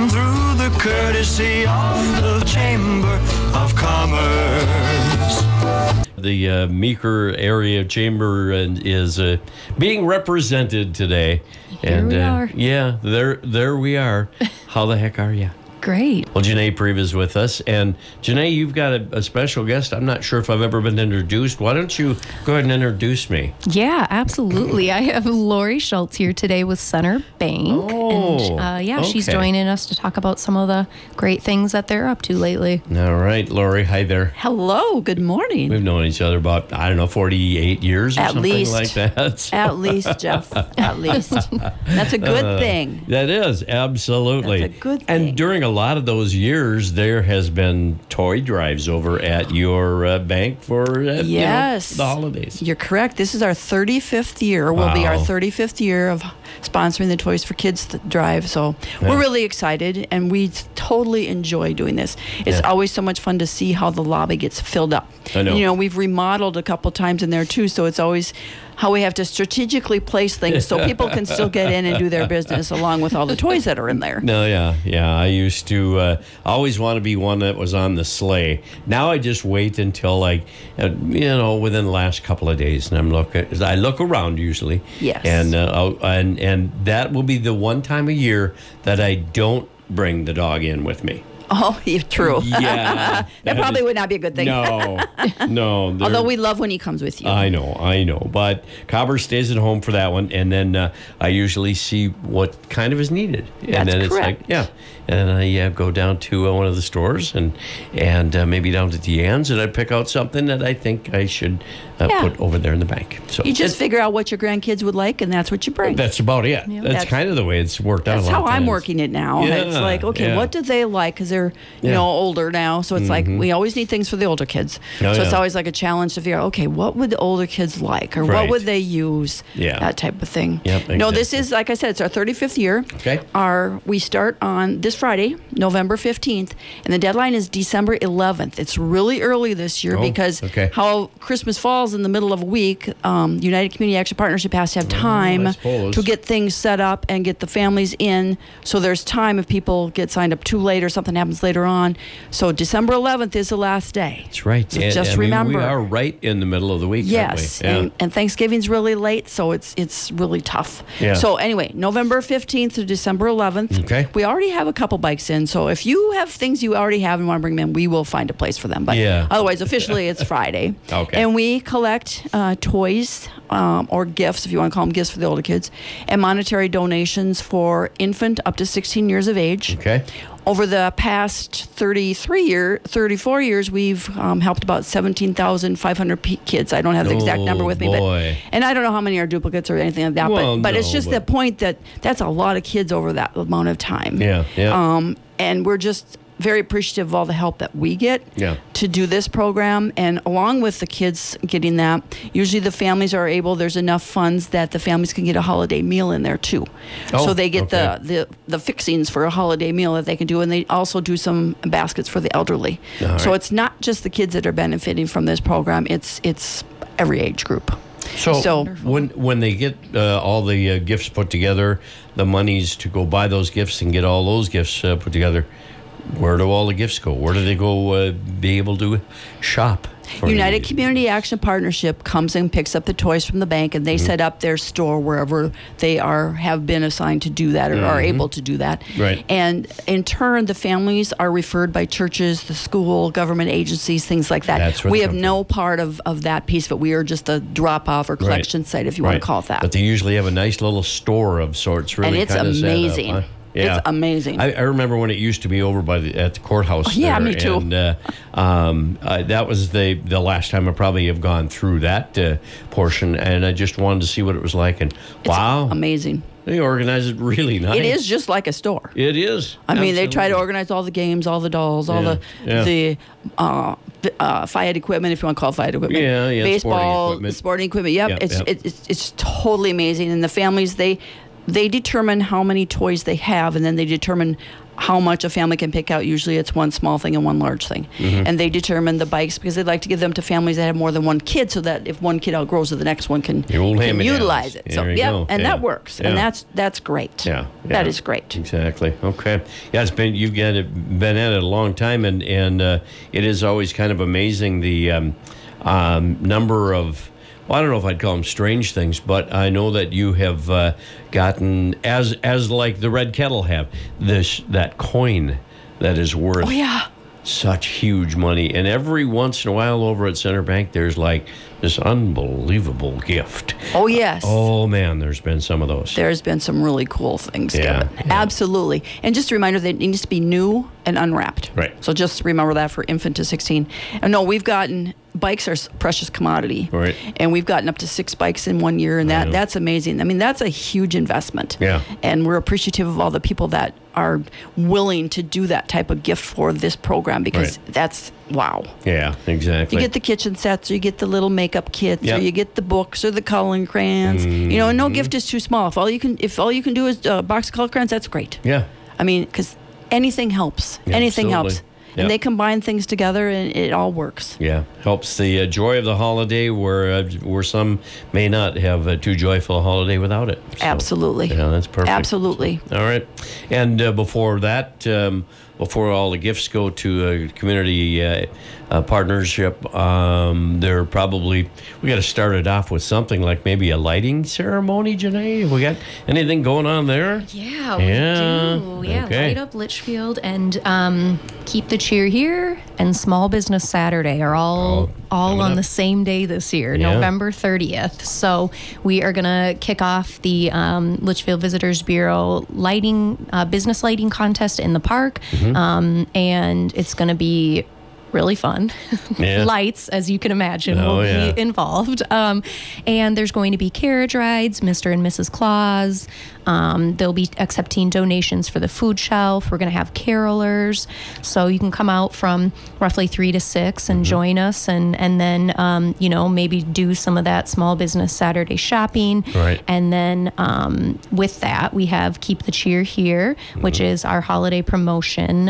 come through the courtesy of the Chamber of Commerce. The Meeker Area Chamber is being represented today. Here we are. Yeah, there we are. How the heck are you? Great. Well, Janae Prieb is with us. And Janae, you've got a special guest. I'm not sure if I've ever been introduced. Why don't you go ahead and introduce me? Yeah, absolutely. I have Lori Schultz here today with Center Bank. Oh, and she's okay. joining us to talk about some of the great things that they're up to lately. All right, Lori, hi there. Hello, good morning. We've known each other about, 48 years or At something least. like that. At least, Jeff. At least. That's a good thing. That is, absolutely. That's a good thing. And during a lot of those years, there has been toy drives over at your bank for Yes. the holidays. You're correct. This is our 35th year. Will be our Wow. 35th year of sponsoring the Toys for Kids drive. So we're really excited, and we totally enjoy doing this. It's always so much fun to see how the lobby gets filled up. I know. And, we've remodeled a couple times in there too, so it's always how we have to strategically place things so people can still get in and do their business along with all the toys that are in there. No, yeah. I used to always want to be one that was on the sleigh. Now I just wait until within the last couple of days, and I look around usually. Yes. And that will be the one time a year that I don't bring the dog in with me. Oh, true. Yeah. That probably would not be a good thing. No. Although we love when he comes with you. I know. But Cobber stays at home for that one, and then I usually see what kind of is needed. And That's then correct. It's like, and I go down to one of the stores and maybe down to Deanne's, and I pick out something that I think I should put over there in the bank. So You just figure out what your grandkids would like, and that's what you bring. that's about it. Yeah. That's kind of the way it's worked out. That's a lot how of I'm times. working it now. Yeah, It's like, okay, what do they like? Because they're, older now. So it's like, we always need things for the older kids. Oh, so it's yeah. always like a challenge to figure out, okay, what would the older kids like? Or Right. what would they use? Yeah. That type of thing. Yep, No, this exactly. is, like I said, it's our 35th year. Okay. We start on this Friday, November 15th, and the deadline is December 11th. It's really early this year because how Christmas falls in the middle of a week, United Community Action Partnership has to have time suppose. to get things set up and get the families in. So there's time if people get signed up too late or something happens later on. So December 11th is the last day. That's right. So just remember. we are right in the middle of the week. Yes, aren't we? and Thanksgiving's really late, so it's really tough. Yeah. So anyway, November 15th to December 11th. Okay. We already have a couple bikes in, so if you have things you already have and want to bring them in, we will find a place for them. But otherwise, officially, it's Friday. Okay. And we collect toys or gifts, if you want to call them gifts for the older kids, and monetary donations for infant up to 16 years of age. Okay. Over the past 34 years, we've helped about 17,500 kids. I don't have the exact number with me, and I don't know how many are duplicates or anything like that. Well, but it's just the point that that's a lot of kids over that amount of time. Yeah. And we're just very appreciative of all the help that we get Yeah. to do this program. And along with the kids getting that, usually the families are able, there's enough funds that the families can get a holiday meal in there too. So they get the fixings for a holiday meal that they can do, and they also do some baskets for the elderly. So it's not just the kids that are benefiting from this program, it's every age group. So when they get all the gifts put together, the monies to go buy those gifts and get all those gifts put together, where do all the gifts go? Where do they go be able to shop? United Community Action Partnership comes and picks up the toys from the bank, and they set up their store wherever they have been assigned to do that or are able to do that. Right. And in turn, the families are referred by churches, the school, government agencies, things like that. That's where We they have come no part of that piece, but we are just a drop-off or collection site, if you want to call it that. But they usually have a nice little store of sorts. Really, and it's kind of amazing. Set up, huh? Yeah. It's amazing. I remember when it used to be over at the courthouse. Yeah, there, me too. And that was the last time I probably have gone through that portion, and I just wanted to see what it was like. And wow, amazing. They organize it really nice. It is just like a store. It is. I mean, they try to organize all the games, all the dolls, all the FIAD equipment, if you want to call it FIAD equipment. Yeah, baseball, sporting equipment. Sporting equipment. Yep, it's totally amazing. And the families, they determine how many toys they have, and then they determine how much a family can pick out. Usually it's one small thing and one large thing. And they determine the bikes because they'd like to give them to families that have more than one kid, so that if one kid outgrows it, the next one can utilize it. So that works. And that's great. Yeah. That is great. Exactly. Okay. Yeah, you've been at it a long time, and it is always kind of amazing the number of, well, I don't know if I'd call them strange things, but I know that you have gotten, as like the Red Kettle have, that coin that is worth such huge money. And every once in a while over at Center Bank, there's like this unbelievable gift. Oh, yes. Oh, man, there's been some of those. There's been some really cool things given. Absolutely. And just a reminder that it needs to be new and unwrapped. Right. So just remember that for infant to 16. And no, we've gotten, bikes are precious commodity. Right. And we've gotten up to 6 bikes in 1 year, and that's amazing. I mean, that's a huge investment. Yeah. And we're appreciative of all the people that are willing to do that type of gift for this program, because that's, wow. Yeah, exactly. You get the kitchen sets, or you get the little makeup kits, or you get the books or the coloring crayons. You know, and no gift is too small. If all you can do is a box of coloring crayons, that's great. Yeah. I mean, because anything helps. Anything helps. And they combine things together, and it all works. Yeah, helps the joy of the holiday, where some may not have too joyful a holiday without it. So, absolutely. Yeah, that's perfect. Absolutely. All right. And before that, before all the gifts go to a community partnership, they're probably, we got to start it off with something like maybe a lighting ceremony, Janae. Have we got anything going on there? Yeah, we do. Yeah, okay. Light Up Litchfield and Keep the Cheer Here and Small Business Saturday are all on the same day this year, November 30th. So we are going to kick off the Litchfield Visitors Bureau lighting, business lighting contest in the park. And it's going to be really fun. Lights, as you can imagine, will be involved. And there's going to be carriage rides, Mr. and Mrs. Claus. They'll be accepting donations for the food shelf. We're going to have carolers. So you can come out from roughly 3 to 6 and join us, and then, maybe do some of that small business Saturday shopping. Right. And then with that, we have Keep the Cheer Here, which is our holiday promotion.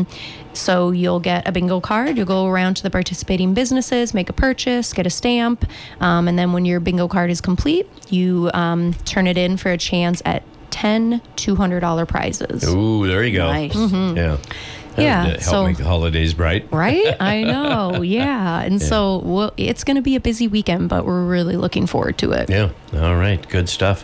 So you'll get a bingo card. You'll go around to the participating businesses, make a purchase, get a stamp, and then when your bingo card is complete, you turn it in for a chance at 10 $200 prizes. Ooh, there you go. Nice. Yeah. Help make the holidays bright. Right? I know. Yeah. And so it's going to be a busy weekend, but we're really looking forward to it. Yeah. All right. Good stuff.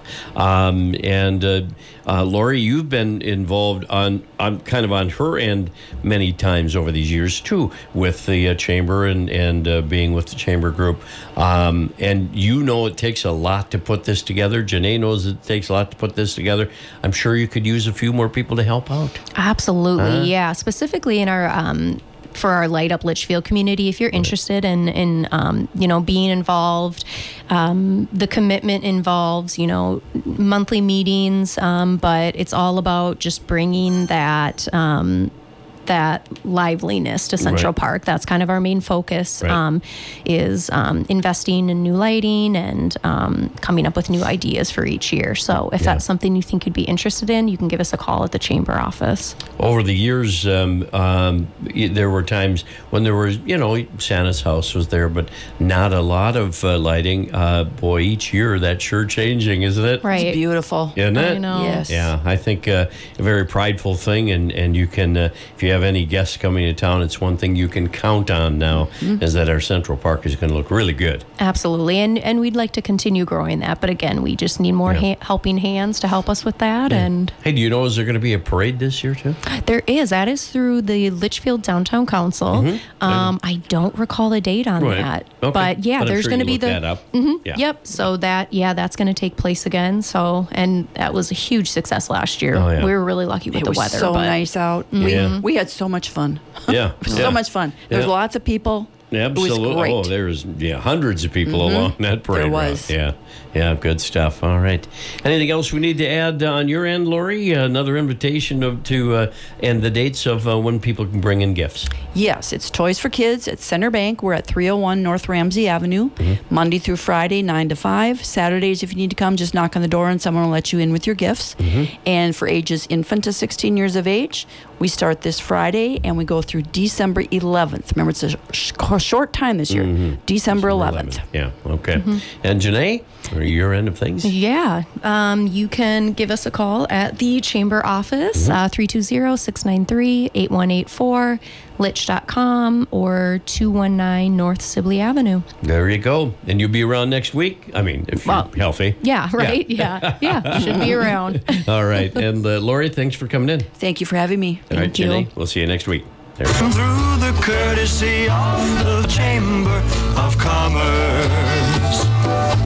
Lori, you've been involved on kind of on her end many times over these years too, with the chamber and being with the chamber group. And it takes a lot to put this together. Janae knows it takes a lot to put this together. I'm sure you could use a few more people to help out. Absolutely. Yeah. Specifically in our for our Light Up Litchfield community, if you're interested in being involved, the commitment involves monthly meetings, but it's all about just bringing that liveliness to Central Park. That's kind of our main focus, is investing in new lighting and coming up with new ideas for each year. So if that's something you think you'd be interested in, you can give us a call at the chamber office. Over the years, there were times when there was, Santa's house was there, but not a lot of lighting. Boy, each year that's sure changing, isn't it? Right. It's beautiful. Isn't it? I know. Yes. Yeah, I think a very prideful thing, and you can, if you have any guests coming to town, it's one thing you can count on now, is that our Central Park is going to look really good. Absolutely, and we'd like to continue growing that, but again, we just need more helping hands to help us with that. And hey, do you know, is there going to be a parade this year too? There is. That is through the Litchfield Downtown Council. I don't recall the date on that, but there's going to be that up. Yep. So that's going to take place again. So, and that was a huge success last year. Oh, yeah. We were really lucky with the weather. So nice out. We had so much fun. Yeah. So much fun. There's lots of people. Absolutely. It was great. Oh, there's hundreds of people along that parade There was. route. Yeah, good stuff. All right. Anything else we need to add on your end, Lori? Another invitation and the dates of when people can bring in gifts. Yes, it's Toys for Kids at Center Bank. We're at 301 North Ramsey Avenue, Monday through Friday, 9 to 5. Saturdays, if you need to come, just knock on the door and someone will let you in with your gifts. And for ages infant to 16 years of age, we start this Friday and we go through December 11th. Remember, it's a short time this year. December 11th. Yeah, okay. And Janae, your end of things? Yeah. You can give us a call at the Chamber office, 320-693-8184, lich.com, or 219 North Sibley Avenue. There you go. And you'll be around next week? I mean, if you're healthy. Yeah, right? Yeah. Should be around. All right. And Lori, thanks for coming in. Thank you for having me. All right, Thank you. Janae, we'll see you next week. There we go. Through the courtesy of the Chamber of Commerce.